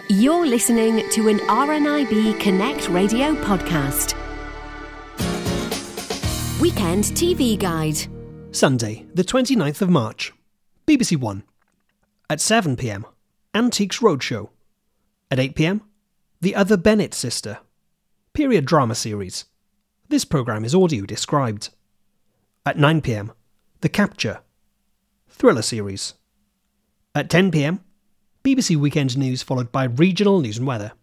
You're listening to an RNIB Connect Radio podcast. Weekend TV Guide. Sunday, the 29th of March. BBC One. At 7 p.m, Antiques Roadshow. At 8 p.m, The Other Bennett Sister. Period drama series. This programme is audio described. At 9 p.m, The Capture. Thriller series. At 10 p.m, BBC Weekend News followed by regional news and weather.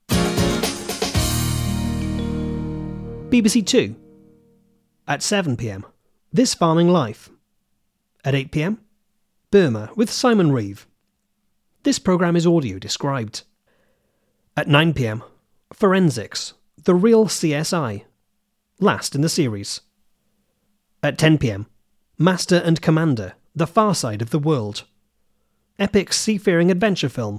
BBC Two. At 7 p.m, This Farming Life. At 8 p.m, Burma with Simon Reeve. This programme is audio described. At 9 p.m, Forensics, The Real CSI. Last in the series. At 10 p.m, Master and Commander, The Far Side of the World. Epic seafaring adventure film.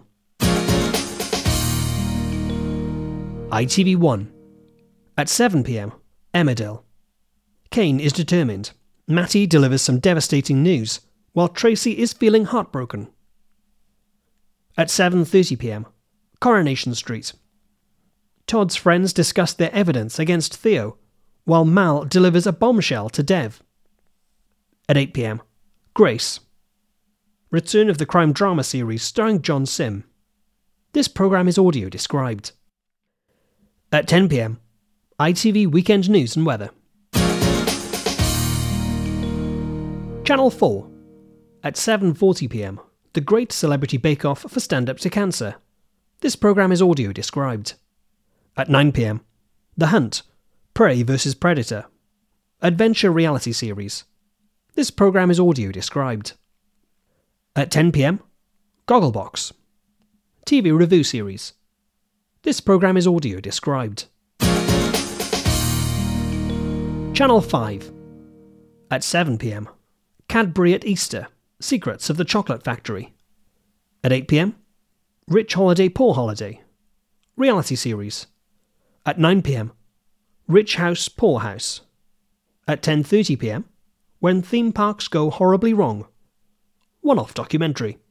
ITV1. At 7 p.m, Emmerdale. Kane is determined. Matty delivers some devastating news, while Tracy is feeling heartbroken. At 7:30 p.m, Coronation Street. Todd's friends discuss their evidence against Theo, while Mal delivers a bombshell to Dev. At 8 p.m, Grace. Return of the crime drama series starring John Sim. This programme is audio described. At 10 p.m, ITV Weekend News and Weather. Channel 4. At 7:40 p.m, The Great Celebrity Bake Off for Stand Up to Cancer. This programme is audio described. At 9 p.m, The Hunt. Prey vs Predator. Adventure reality series. This programme is audio described. At 10 p.m, Gogglebox. TV review series. This programme is audio described. Channel 5. At 7 p.m, Cadbury at Easter. Secrets of the Chocolate Factory. At 8 p.m, Rich Holiday Poor Holiday. Reality series. At 9 p.m, Rich House Poor House. At 10:30 p.m, When Theme Parks Go Horribly Wrong. One-off documentary.